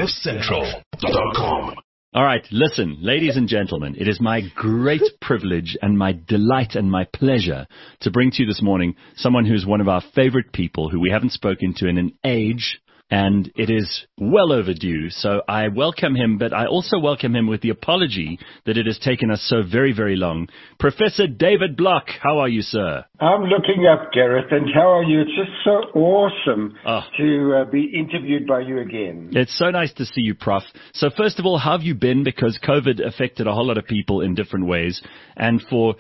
CliffCentral.com. All right, listen, ladies and gentlemen, it is my great privilege and my delight and my pleasure to bring to you this morning someone who's one of our favorite people who we haven't spoken to in an age, and it is well overdue. So I welcome him, but I also welcome him with the apology that it has taken us so very, very long. Professor David Block, how are you, sir? I'm looking up, Gareth, and how are you? It's just so awesome to be interviewed by you again. It's so nice to see you, Prof. So first of all, how have you been? Because COVID affected a whole lot of people in different ways. And for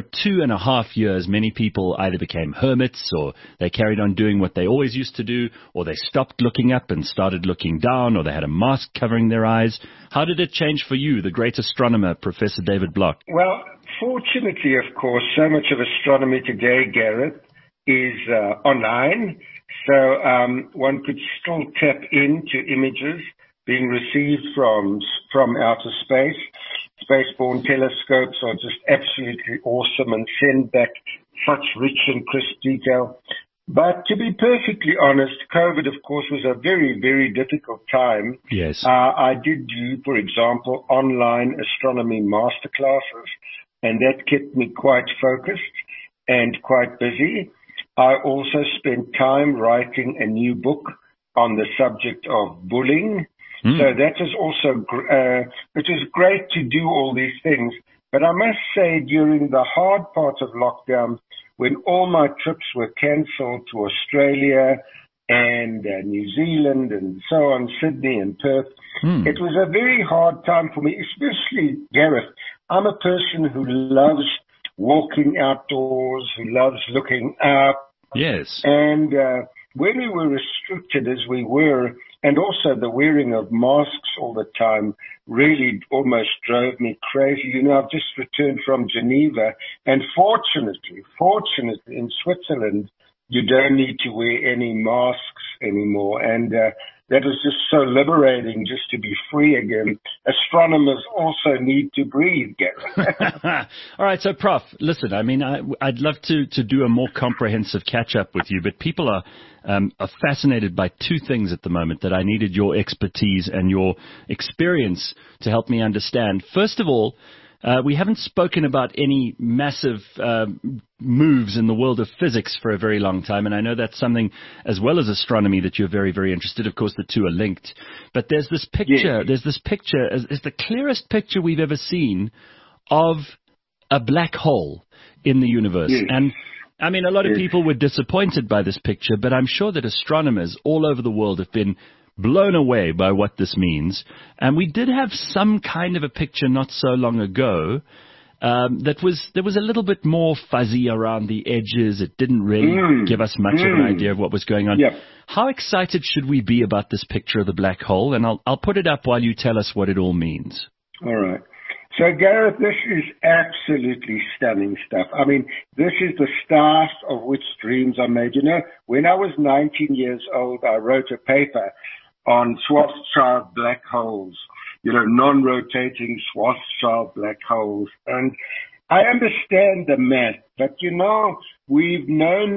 2.5 years, many people either became hermits or they carried on doing what they always used to do, or they stopped looking up and started looking down, or they had a mask covering their eyes. How did it change for you, the great astronomer, Professor David Block? Well, fortunately, of course, so much of astronomy today, Gareth, is online. So one could still tap into images being received from outer space. Spaceborne telescopes are just absolutely awesome and send back such rich and crisp detail. But to be perfectly honest, COVID, of course, was a very, very difficult time. Yes. I did do, for example, online astronomy masterclasses, and that kept me quite focused and quite busy. I also spent time writing a new book on the subject of bullying. So that was also, it was great to do all these things. But I must say, during the hard part of lockdown, when all my trips were cancelled to Australia and New Zealand and so on, Sydney and Perth, it was a very hard time for me, especially, Gareth. I'm a person who loves walking outdoors, who loves looking up. Yes. And when we were restricted as we were, and also the wearing of masks all the time really almost drove me crazy. You know, I've just returned from Geneva, and fortunately, in Switzerland, you don't need to wear any masks anymore. And that was just so liberating just to be free again. Astronomers also need to breathe, Gareth. All right, so Prof, listen, I mean, I'd love to do a more comprehensive catch-up with you, but people are fascinated by two things at the moment that I needed your expertise and your experience to help me understand. First of all, we haven't spoken about any massive moves in the world of physics for a very long time, and I know that's something, as well as astronomy, that you're very, very interested. Of course, the two are linked. But there's this picture. Yes. There's this picture. It's the clearest picture we've ever seen of a black hole in the universe. Yes. And I mean, a lot of people were disappointed by this picture, but I'm sure that astronomers all over the world have been blown away by what this means. And we did have some kind of a picture not so long ago there was a little bit more fuzzy around the edges. It didn't really give us much of an idea of what was going on. Yep. How excited should we be about this picture of the black hole? And I'll put it up while you tell us what it all means. All right. So, Gareth, this is absolutely stunning stuff. I mean, this is the start of which dreams are made. You know, when I was 19 years old, I wrote a paper on Schwarzschild black holes, you know, non-rotating Schwarzschild black holes. And I understand the math, but, you know, we've known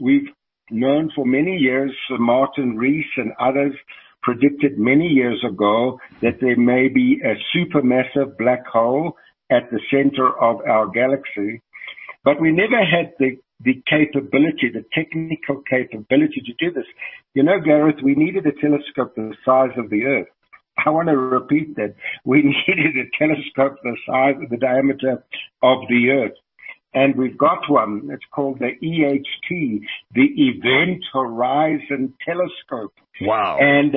for many years, Martin Rees and others predicted many years ago that there may be a supermassive black hole at the center of our galaxy. But we never had the capability, the technical capability to do this. You know, Gareth, we needed a telescope the size of the Earth. I want to repeat that. We needed a telescope the size of the diameter of the Earth. And we've got one. It's called the EHT, the Event Horizon Telescope. Wow. And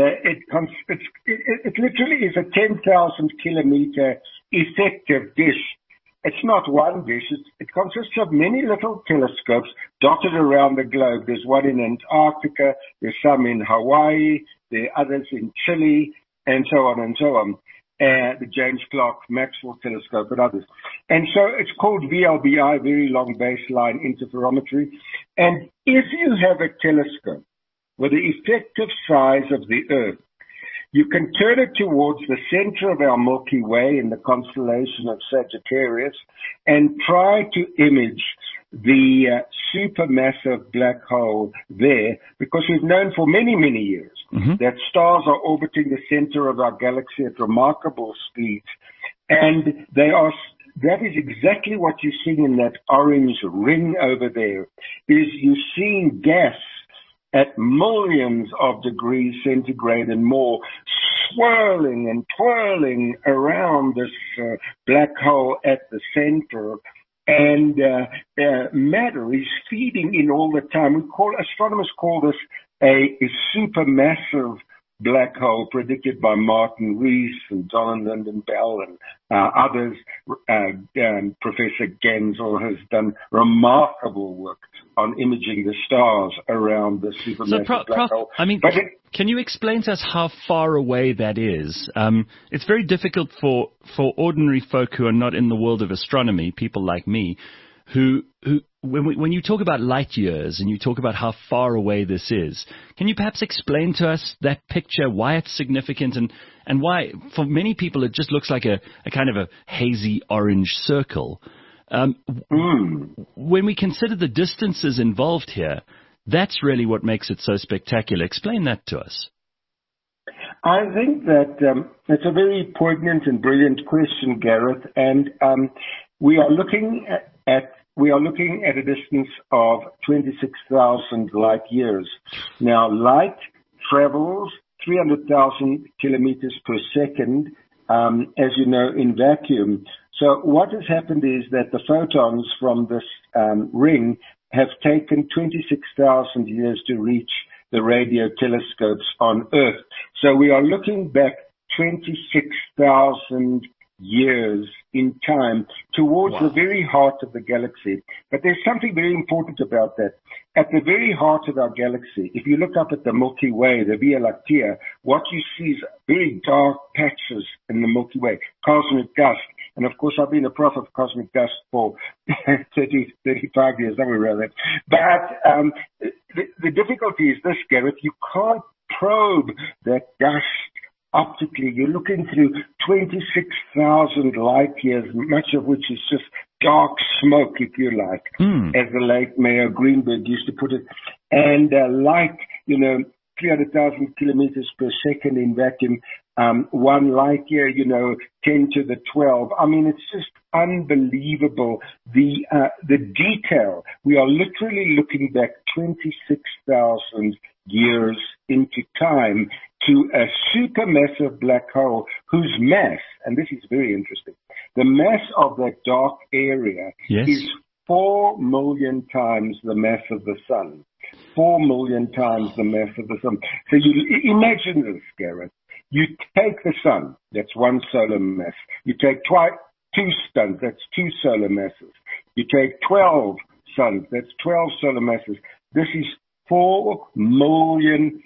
it literally is a 10,000 kilometer effective dish. It's not one dish. It consists of many little telescopes dotted around the globe. There's one in Antarctica. There's some in Hawaii. There are others in Chile, and so on and so on. The James Clerk Maxwell Telescope and others. And so it's called VLBI, Very Long Baseline Interferometry. And if you have a telescope with the effective size of the Earth, you can turn it towards the center of our Milky Way in the constellation of Sagittarius and try to image the supermassive black hole there, because we've known for many, many years that stars are orbiting the center of our galaxy at remarkable speeds, and that is exactly what you're seeing in that orange ring over there, is you're seeing gas at millions of degrees centigrade and more, swirling and twirling around this black hole at the center. And matter is feeding in all the time. Astronomers call this a supermassive black hole, predicted by Martin Rees and Donald Lynden Bell and others. Professor Genzel has done remarkable work on imaging the stars around the supermassive black hole. I mean, can you explain to us how far away that is? It's very difficult for ordinary folk who are not in the world of astronomy, people like me, who when you talk about light years and you talk about how far away this is, can you perhaps explain to us that picture, why it's significant, and why, for many people, it just looks like a kind of a hazy orange circle? When we consider the distances involved here, that's really what makes it so spectacular. Explain that to us. I think that it's a very poignant and brilliant question, Gareth, and we are looking at a distance of 26,000 light years. Now, light travels 300,000 kilometers per second, as you know, in vacuum. So what has happened is that the photons from this ring have taken 26,000 years to reach the radio telescopes on Earth. So we are looking back 26,000 years in time towards the very heart of the galaxy. But there's something very important about that. At the very heart of our galaxy, if you look up at the Milky Way, the Via Láctea, what you see is very dark patches in the Milky Way, cosmic dust. And of course, I've been a prof of cosmic dust for 35 years, somewhere around that. But the difficulty is this, Gareth, you can't probe that dust optically. You're looking through 26,000 light years, much of which is just dark smoke, if you like, as the late Mayor Greenberg used to put it. And light, 300,000 kilometers per second in vacuum, 1 light year, 10 to the 12. I mean, it's just unbelievable. The detail. We are literally looking back 26,000 years into time to a supermassive black hole whose mass, and this is very interesting, the mass of that dark area is 4 million times the mass of the sun. 4 million times the mass of the sun. So you imagine this, Gareth. You take the sun, that's 1 solar mass. You take 2 suns, that's 2 solar masses. You take 12 suns, that's 12 solar masses. This is 4 million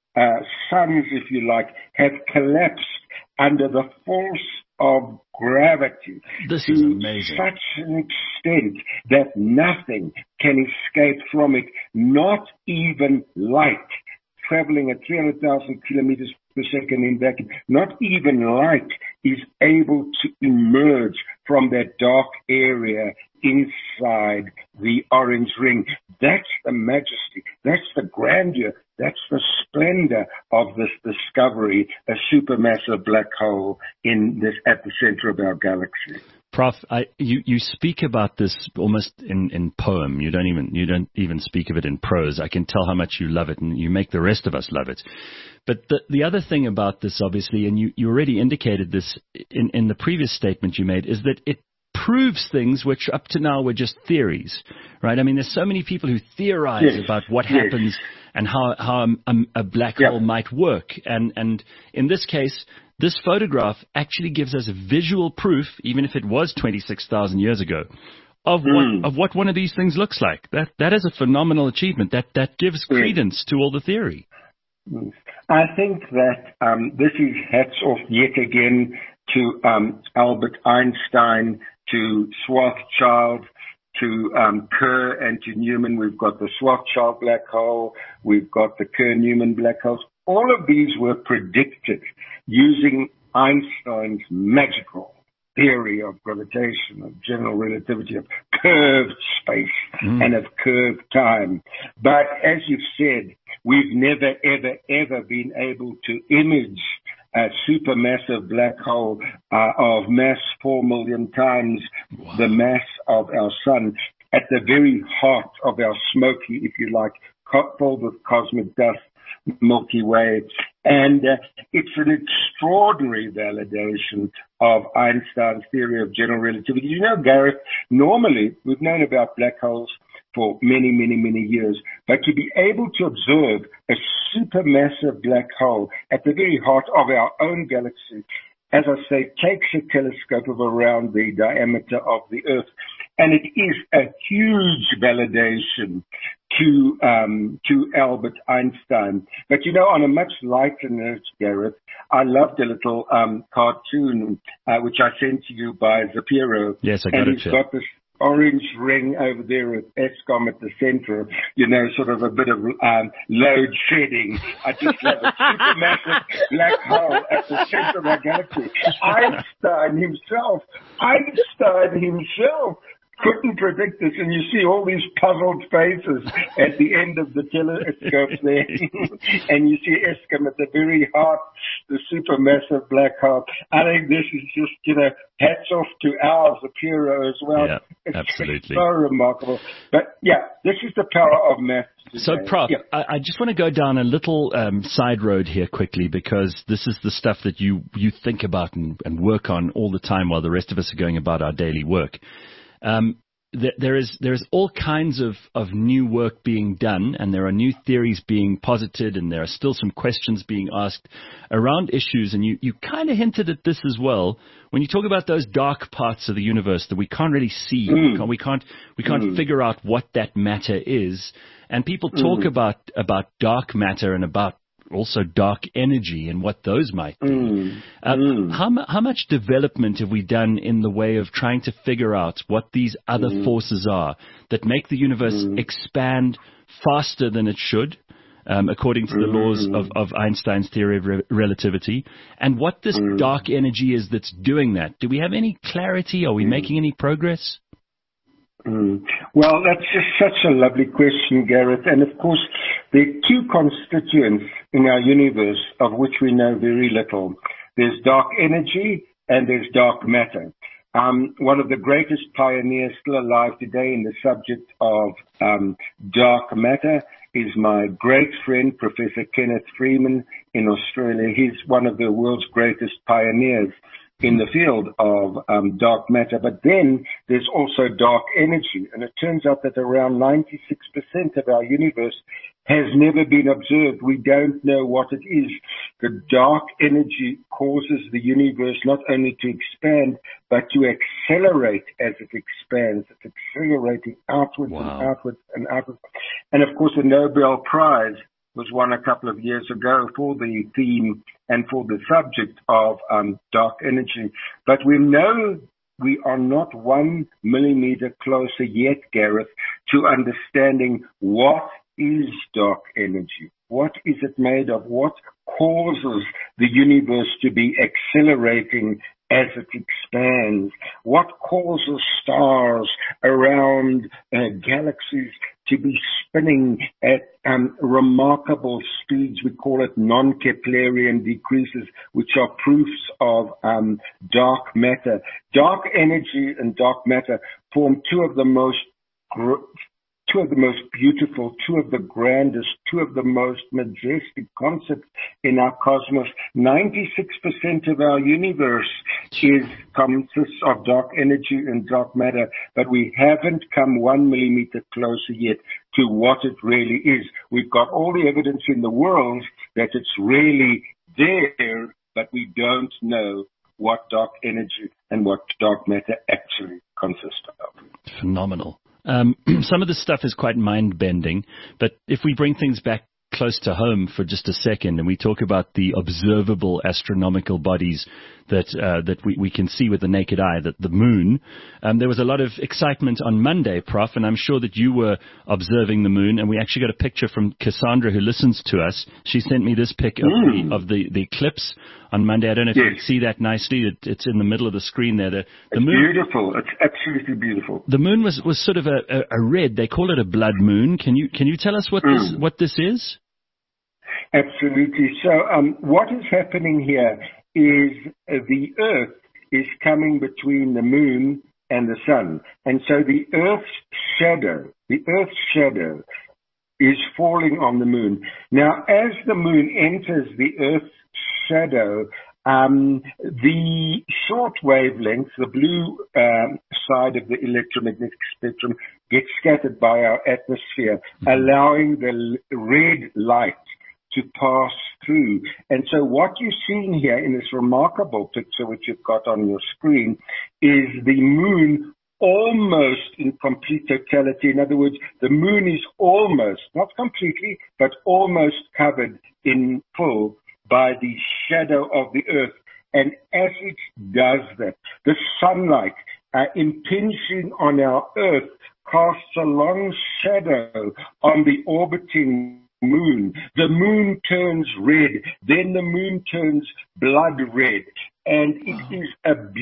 suns, if you like, have collapsed under the force of gravity. This is amazing. To such an extent that nothing can escape from it, not even light. Traveling at 300,000 kilometers per second in vacuum, not even light is able to emerge from that dark area inside the orange ring. That's the majesty, that's the grandeur, that's the splendor of this discovery, a supermassive black hole at the center of our galaxy. Prof, you speak about this almost in poem. You don't even speak of it in prose. I can tell how much you love it, and you make the rest of us love it. But the other thing about this, obviously, and you already indicated this in the previous statement you made, is that it proves things which up to now were just theories, right? I mean, there's so many people who theorize about what happens and how a black hole might work. And in this case, this photograph actually gives us visual proof, even if it was 26,000 years ago, of what one of these things looks like. That is a phenomenal achievement. That gives credence to all the theory. I think that this is hats off yet again to Albert Einstein, to Schwarzschild, to Kerr and to Newman. We've got the Schwarzschild black hole. We've got the Kerr-Newman black holes. All of these were predicted using Einstein's magical theory of gravitation, of general relativity, of curved space and of curved time. But as you've said, we've never, ever, ever been able to image a supermassive black hole of mass 4 million times the mass of our sun at the very heart of our smoky, if you like, filled with cosmic dust, Milky Way. And it's an extraordinary validation of Einstein's theory of general relativity. You know, Gareth, normally we've known about black holes for many, many, many years, but to be able to observe a supermassive black hole at the very heart of our own galaxy, as I say, takes a telescope of around the diameter of the Earth. And it is a huge validation to Albert Einstein. But, you know, on a much lighter note, Gareth, I loved a little cartoon which I sent to you by Zapiro. Yes, I got it. And he's got this orange ring over there with ESCOM at the center, you know, sort of a bit of load shedding. I just love a supermassive black hole at the center of our galaxy. Einstein himself couldn't predict this, and you see all these puzzled faces at the end of the telescope there, and you see ESCOM at the very heart, the supermassive black hole. I think this is just, you know, hats off to our Zapiro as well. Yeah, it's absolutely. So remarkable. But yeah, this is the power of math. So, Prof, yeah. I just want to go down a little side road here quickly, because this is the stuff that you think about and work on all the time while the rest of us are going about our daily work. There is all kinds of new work being done, and there are new theories being posited, and there are still some questions being asked around issues. And you kind of hinted at this as well when you talk about those dark parts of the universe that we can't really see. We can't figure out what that matter is. And people talk about dark matter and about also dark energy and what those might be. How much development have we done in the way of trying to figure out what these other forces are that make the universe expand faster than it should, according to the laws of Einstein's theory of relativity, and what this dark energy is that's doing that? Do we have any clarity? Are we making any progress? Well, that's just such a lovely question, Gareth. And of course, there are two constituents in our universe of which we know very little. There's dark energy and there's dark matter. One of the greatest pioneers still alive today in the subject of dark matter is my great friend, Professor Kenneth Freeman in Australia. He's one of the world's greatest pioneers in the field of dark matter. But then there's also dark energy. And it turns out that around 96% of our universe has never been observed. We don't know what it is. The dark energy causes the universe not only to expand, but to accelerate as it expands. It's accelerating outwards and outwards and outwards. And of course, the Nobel Prize was won a couple of years ago for the theme and for the subject of dark energy. But we know we are not 1 millimeter closer yet, Gareth, to understanding what is dark energy. What is it made of? What causes the universe to be accelerating as it expands? What causes stars around galaxies to be spinning at remarkable speeds? We call it non-Keplerian decreases, which are proofs of dark matter. Dark energy and dark matter form two of the most beautiful, two of the grandest, two of the most majestic concepts in our cosmos. 96% of our universe consists of dark energy and dark matter, but we haven't come 1 millimeter closer yet to what it really is. We've got all the evidence in the world that it's really there, but we don't know what dark energy and what dark matter actually consist of. Phenomenal. Some of this stuff is quite mind-bending, but if we bring things back close to home for just a second, and we talk about the observable astronomical bodies that we can see with the naked eye, that the moon. There was a lot of excitement on Monday, Prof, and I'm sure that you were observing the moon, and we actually got a picture from Cassandra, who listens to us. She sent me this pic of the eclipse on Monday. I don't know if you can see that nicely. It's in the middle of the screen there. The moon, beautiful. It's absolutely beautiful. The moon was sort of a red. They call it a blood moon. Can you tell us what this is? Absolutely. So what is happening here is the Earth is coming between the moon and the sun. And so the Earth's shadow is falling on the moon. Now, as the moon enters the Earth's shadow, the short wavelength, the blue side of the electromagnetic spectrum, gets scattered by our atmosphere, allowing the red light to pass through. And so what you're seeing here in this remarkable picture, which you've got on your screen, is the moon almost in complete totality. In other words, the moon is almost, not completely, but almost covered in full by the shadow of the Earth. And as it does that, the sunlight impinging on our Earth casts a long shadow on the orbiting moon. The moon turns red, then the moon turns blood red, and it is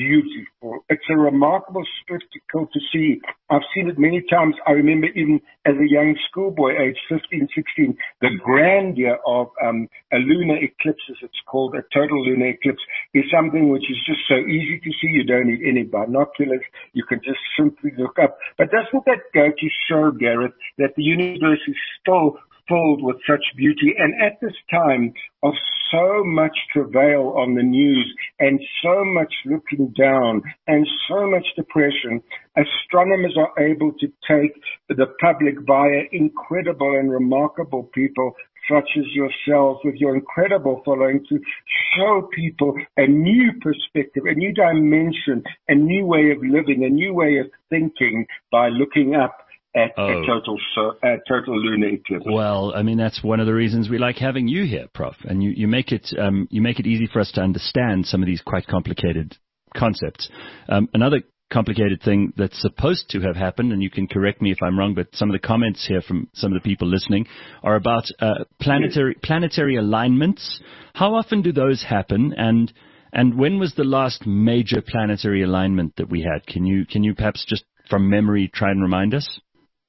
it's a remarkable spectacle to see. I've seen it many times. I remember even as a young schoolboy, age 15, 16, the grandeur of a lunar eclipse, as it's called, a total lunar eclipse, is something which is just so easy to see. You don't need any binoculars. You can just simply look up. But doesn't that go to show, Gareth, that the universe is still filled with such beauty? And at this time of so much travail on the news and so much looking down and so much depression, astronomers are able to take the public via incredible and remarkable people such as yourselves with your incredible following to show people a new perspective, a new dimension, a new way of living, a new way of thinking by looking up at a total lunar eclipse. Well, I mean, that's one of the reasons we like having you here, Prof. And you make it easy for us to understand some of these quite complicated concepts. Another complicated thing that's supposed to have happened, and you can correct me if I'm wrong, but some of the comments here from some of the people listening are about planetary alignments. How often do those happen? And when was the last major planetary alignment that we had? Can you perhaps just from memory try and remind us?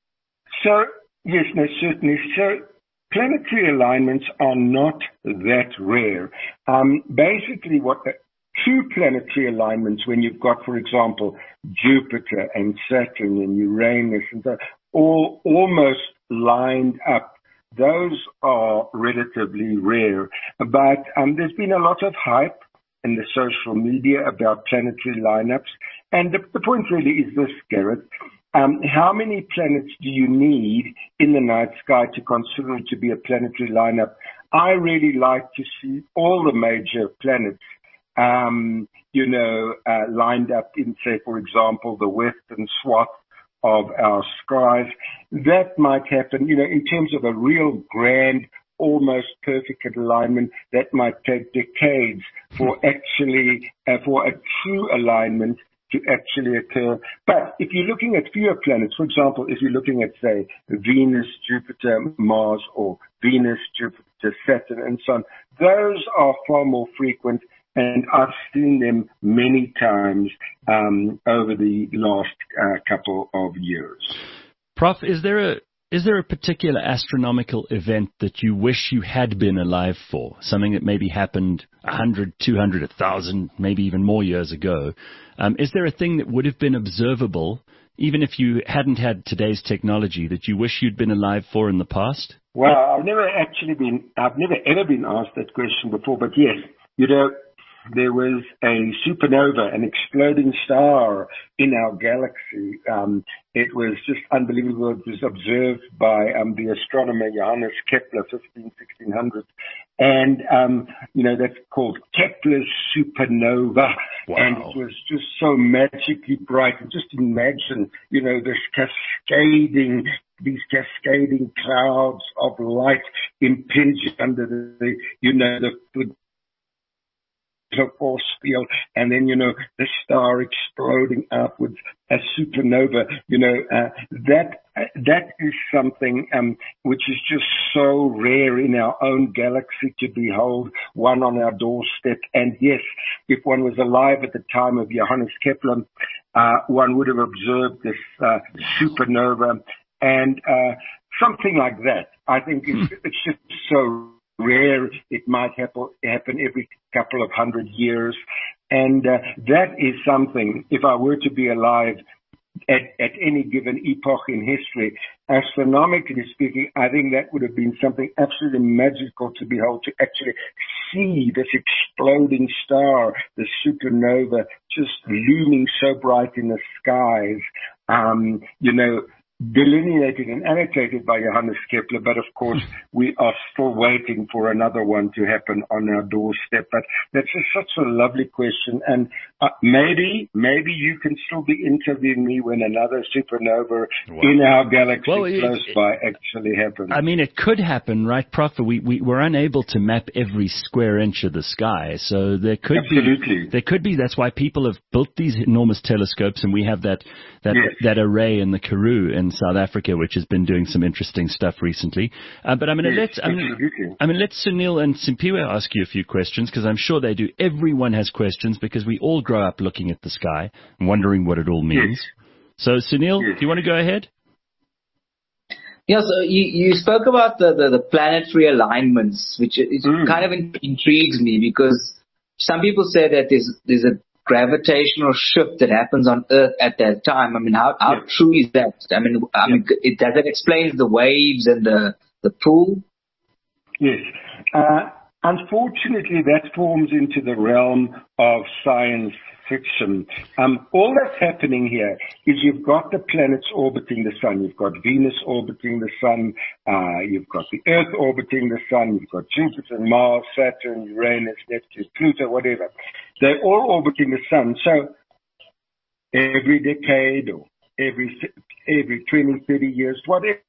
So, yes, no, certainly. So, planetary alignments are not that rare. Basically, what true planetary alignments, when you've got, for example, Jupiter and Saturn and Uranus and so, all almost lined up, those are relatively rare. But there's been a lot of hype in the social media about planetary lineups. And the point really is this, Gareth. How many planets do you need in the night sky to consider it to be a planetary lineup? I really like to see all the major planets, lined up in, say, for example, the western swath of our skies. That might happen, in terms of a real grand, almost perfect alignment. That might take decades for a true alignment to actually occur. But if you're looking at fewer planets, for example, if you're looking at, say, Venus, Jupiter, Mars, or Venus, Jupiter, Saturn, and so on, those are far more frequent, and I've seen them many times over the last couple of years. Prof, is there a particular astronomical event that you wish you had been alive for? Something that maybe happened 100, 200, 1,000, maybe even more years ago? Is there a thing that would have been observable, even if you hadn't had today's technology, that you wish you'd been alive for in the past? Well, I've never ever been asked that question before, but yes, there was a supernova, an exploding star in our galaxy. It was just unbelievable. It was observed by the astronomer Johannes Kepler, 1600. And, that's called Kepler's supernova. Wow. And it was just so magically bright. Just imagine, this cascading these cascading clouds of light impinge under the force field, and then, the star exploding outwards, a supernova, that is something which is just so rare in our own galaxy to behold, one on our doorstep. And yes, if one was alive at the time of Johannes Kepler, one would have observed this supernova, and something like that. I think it's just so rare. It might happen every couple of 100 years. And that is something, if I were to be alive at any given epoch in history, astronomically speaking, I think that would have been something absolutely magical to behold, to actually see this exploding star, the supernova, just looming so bright in the skies, delineated and annotated by Johannes Kepler, but of course we are still waiting for another one to happen on our doorstep. But that's just such a lovely question, and maybe you can still be interviewing me when another supernova in our galaxy close by actually happens. I mean, it could happen, right, Prof? We're unable to map every square inch of the sky, so there could be. That's why people have built these enormous telescopes, and we have that array in the Karoo in South Africa, which has been doing some interesting stuff recently. But I'm going to let Sunil and Simpiwe ask you a few questions, because I'm sure they do. Everyone has questions, because we all grow up looking at the sky and wondering what it all means. So, Sunil, do you want to go ahead? Yeah, so you spoke about the planetary alignments, which kind of intrigues me, because some people say that there's a gravitational shift that happens on Earth at that time. I mean, how true is that? I mean, does that explain the waves and the pool? Yes. Unfortunately, that falls into the realm of science fiction. All that's happening here is you've got the planets orbiting the sun. You've got Venus orbiting the sun. You've got the Earth orbiting the sun. You've got Jupiter, Mars, Saturn, Uranus, Neptune, Pluto, whatever. They're all orbiting the sun. So every decade or every 20, 30 years, whatever,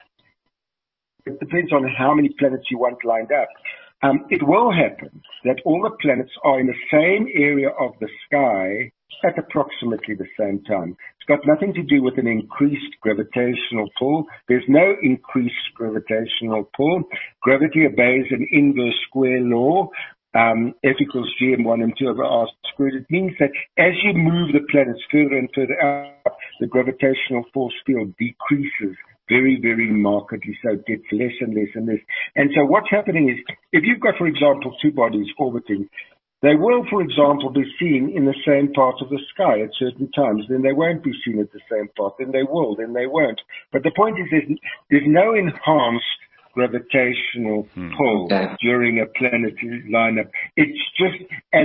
it depends on how many planets you want lined up. It will happen that all the planets are in the same area of the sky at approximately the same time. It's got nothing to do with an increased gravitational pull. There's no increased gravitational pull. Gravity obeys an inverse square law. F equals g m1 and 2 over r squared. It means that as you move the planets further and further out, the gravitational force field decreases very, very markedly, so it gets less and less and less. And so what's happening is, if you've got, for example, two bodies orbiting, they will, for example, be seen in the same part of the sky at certain times. Then they won't be seen at the same part. Then they will. Then they won't. But the point is, there's no enhanced gravitational pull during a planetary lineup. It's just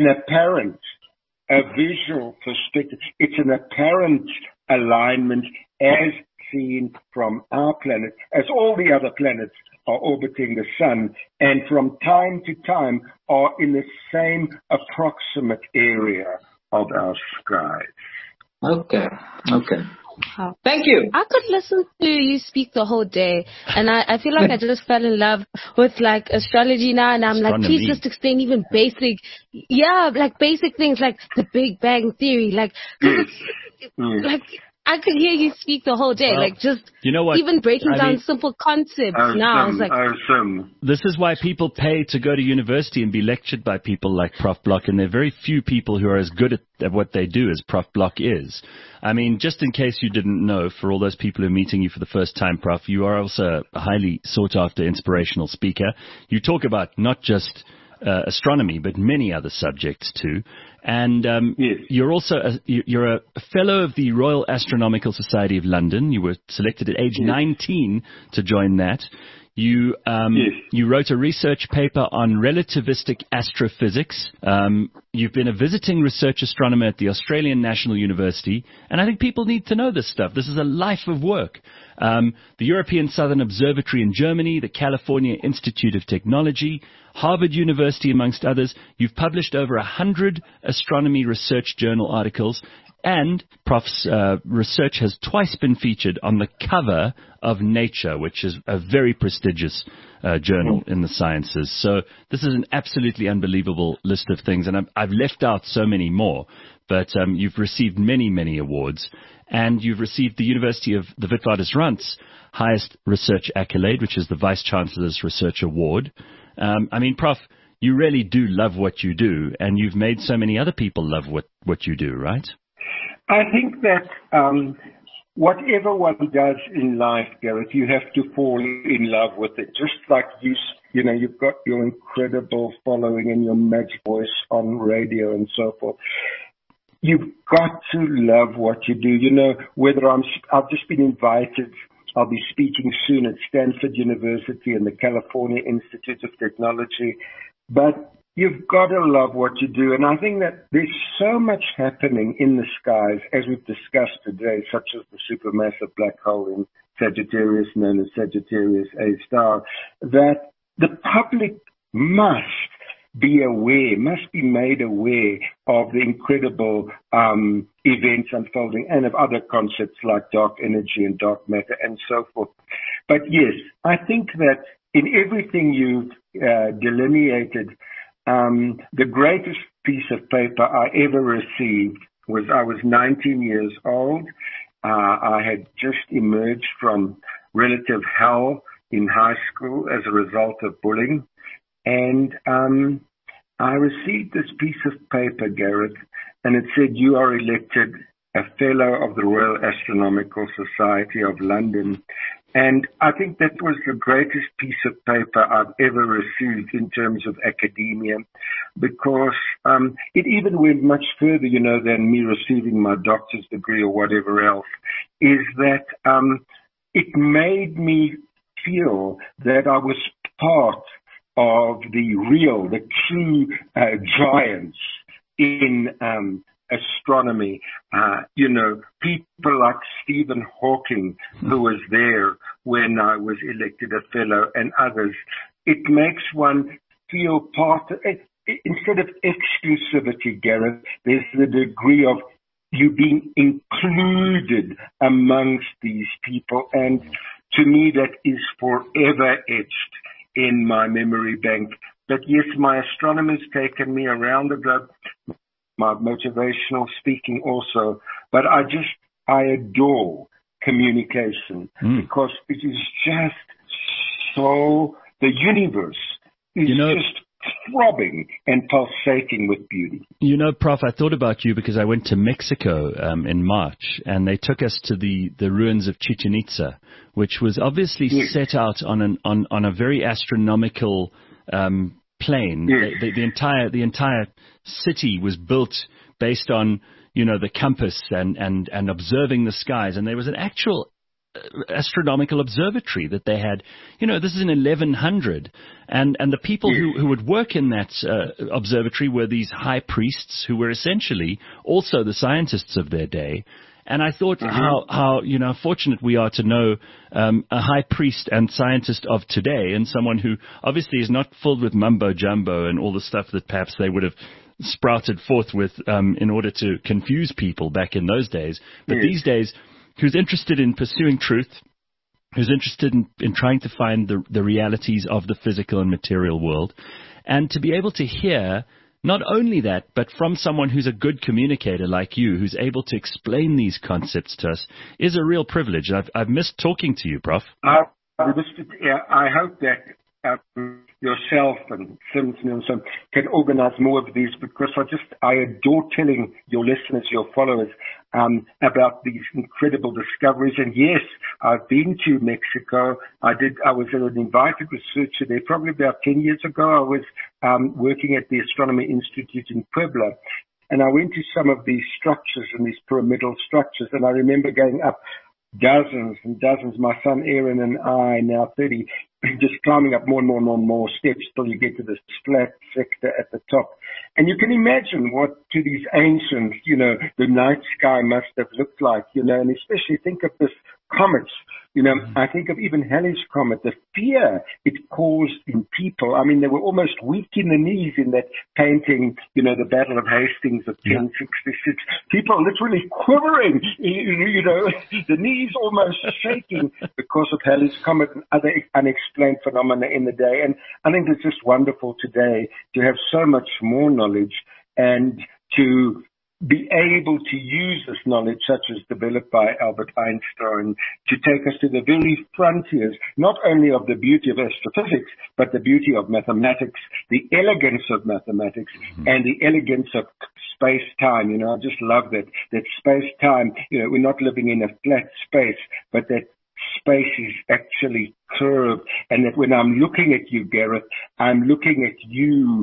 a visual perspective. It's an apparent alignment as seen from our planet, as all the other planets are orbiting the sun, and from time to time are in the same approximate area of our sky. Okay. Wow. Thank you. I could listen to you speak the whole day, and I feel like I just fell in love with astrology now, and I'm like, please just explain even basic things like the Big Bang Theory, I could hear you speak the whole day, you know what? Even breaking down simple concepts now. Awesome. This is why people pay to go to university and be lectured by people like Prof. Block, and there are very few people who are as good at what they do as Prof. Block is. I mean, just in case you didn't know, for all those people who are meeting you for the first time, Prof., you are also a highly sought-after inspirational speaker. You talk about not just astronomy, but many other subjects too. And you're also you're a fellow of the Royal Astronomical Society of London. You were selected at age 19 to join that. You wrote a research paper on relativistic astrophysics. You've been a visiting research astronomer at the Australian National University, and I think people need to know this stuff. This is a life of work. The European Southern Observatory in Germany, the California Institute of Technology, Harvard University, amongst others. You've published over 100 astronomy research journal articles, And Prof's research has twice been featured on the cover of Nature, which is a very prestigious journal in the sciences. So this is an absolutely unbelievable list of things. And I've left out so many more, but you've received many, many awards. And you've received the University of the Witwatersrand's highest research accolade, which is the Vice Chancellor's Research Award. I mean, Prof, you really do love what you do, and you've made so many other people love what you do, right? I think that whatever one does in life, Gareth, you have to fall in love with it. Just like you've got your incredible following and your magic voice on radio and so forth. You've got to love what you do. You know, whether I've just been invited, I'll be speaking soon at Stanford University and the California Institute of Technology, but you've got to love what you do. And I think that there's so much happening in the skies, as we've discussed today, such as the supermassive black hole in Sagittarius, known as Sagittarius A star, that the public must be made aware of the incredible events unfolding and of other concepts like dark energy and dark matter and so forth. But yes, I think that in everything you've delineated, the greatest piece of paper I ever received was I was 19 years old. I had just emerged from relative hell in high school as a result of bullying. And I received this piece of paper, Gareth, and it said, "You are elected a Fellow of the Royal Astronomical Society of London." And I think that was the greatest piece of paper I've ever received in terms of academia, because it even went much further, than me receiving my doctor's degree or whatever else, is that it made me feel that I was part of the true giants in astronomy. People like Stephen Hawking, who was there when I was elected a fellow, and others. It makes one feel part of it. Instead of exclusivity, Gareth, there's the degree of you being included amongst these people. And to me, that is forever etched in my memory bank. But yes, my astronomer's taken me around the globe, my motivational speaking also, but I adore communication because it is just so, the universe is just throbbing and pulsating with beauty. Prof, I thought about you because I went to Mexico in March, and they took us to the ruins of Chichen Itza, which was obviously set out on a very astronomical plane. Yes. The entire city was built based on the compass and observing the skies, and there was an actual astronomical observatory that they had. This is in 1100, and the people who would work in that observatory were these high priests who were essentially also the scientists of their day. And I thought how fortunate we are to know a high priest and scientist of today, and someone who obviously is not filled with mumbo jumbo and all the stuff that perhaps they would have sprouted forth with in order to confuse people back in those days. But these days, who's interested in pursuing truth, who's interested in trying to find the realities of the physical and material world, and to be able to hear not only that, but from someone who's a good communicator like you, who's able to explain these concepts to us, is a real privilege. I've missed talking to you, Prof. I hope that yourself and Simpson can organize more of these, because I adore telling your listeners, your followers, about these incredible discoveries. And yes, I've been to Mexico. I was an invited researcher there probably about 10 years ago. I was working at the Astronomy Institute in Puebla, and I went to some of these structures and these pyramidal structures, and I remember going up dozens and dozens, my son Aaron and I, now 30, just climbing up more and more and more and more steps till you get to this flat sector at the top. And you can imagine what to these ancients, the night sky must have looked like, and especially think of this comets. You know, I think of even Halley's Comet, the fear it caused in people. I mean, they were almost weak in the knees in that painting, you know, the Battle of Hastings of 1066. People literally quivering, you know, the knees almost shaking because of Halley's Comet and other unexplained phenomena in the day. And I think it's just wonderful today to have so much more knowledge and to be able to use this knowledge, such as developed by Albert Einstein, to take us to the very frontiers, not only of the beauty of astrophysics, but the beauty of mathematics, the elegance of mathematics, and the elegance of space-time. You know, I just love that space-time, you know, we're not living in a flat space, but that space is actually curved, and that when I'm looking at you, Gareth, I'm looking at you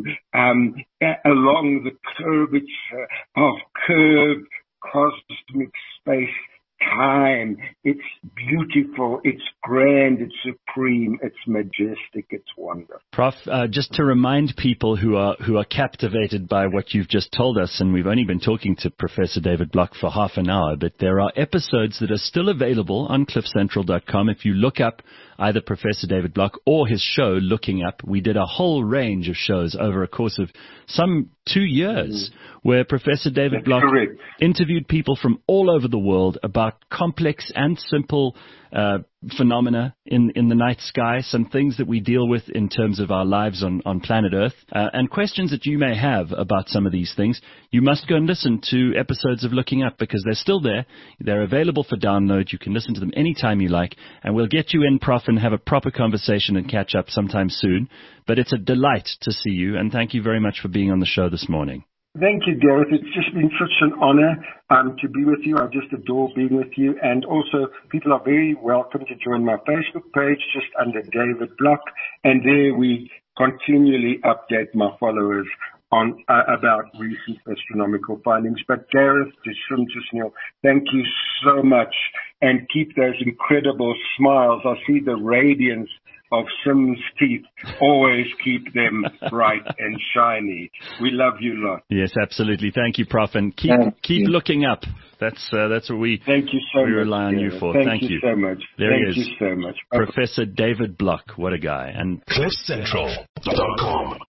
along the curvature of curved cosmic space time. It's beautiful, it's grand, it's supreme, it's majestic, it's wonderful. Prof, just to remind people who are captivated by what you've just told us, and we've only been talking to Professor David Block for half an hour, but there are episodes that are still available on cliffcentral.com. If you look up either Professor David Block or his show, Looking Up, we did a whole range of shows over a course of some 2 years where Professor David Block interviewed people from all over the world about complex and simple phenomena in the night sky, some things that we deal with in terms of our lives on planet Earth, and questions that you may have about some of these things. You must go and listen to episodes of Looking Up because they're still there. They're available for download. You can listen to them anytime you like, and we'll get you in, Prof, and have a proper conversation and catch up sometime soon. But it's a delight to see you, and thank you very much for being on the show this morning. Thank you, Gareth. It's just been such an honor to be with you. I just adore being with you. And also, people are very welcome to join my Facebook page just under David Block. And there we continually update my followers on about recent astronomical findings. But Gareth, Neil, thank you so much. And keep those incredible smiles. I see the radiance of Sim's teeth. Always keep them bright and shiny. We love you a lot. Yes, absolutely. Thank you, Prof. And keep looking up. That's what we rely on you for. Thank you so much. Thank you so much. Professor David Block. What a guy. And CliffCentral.com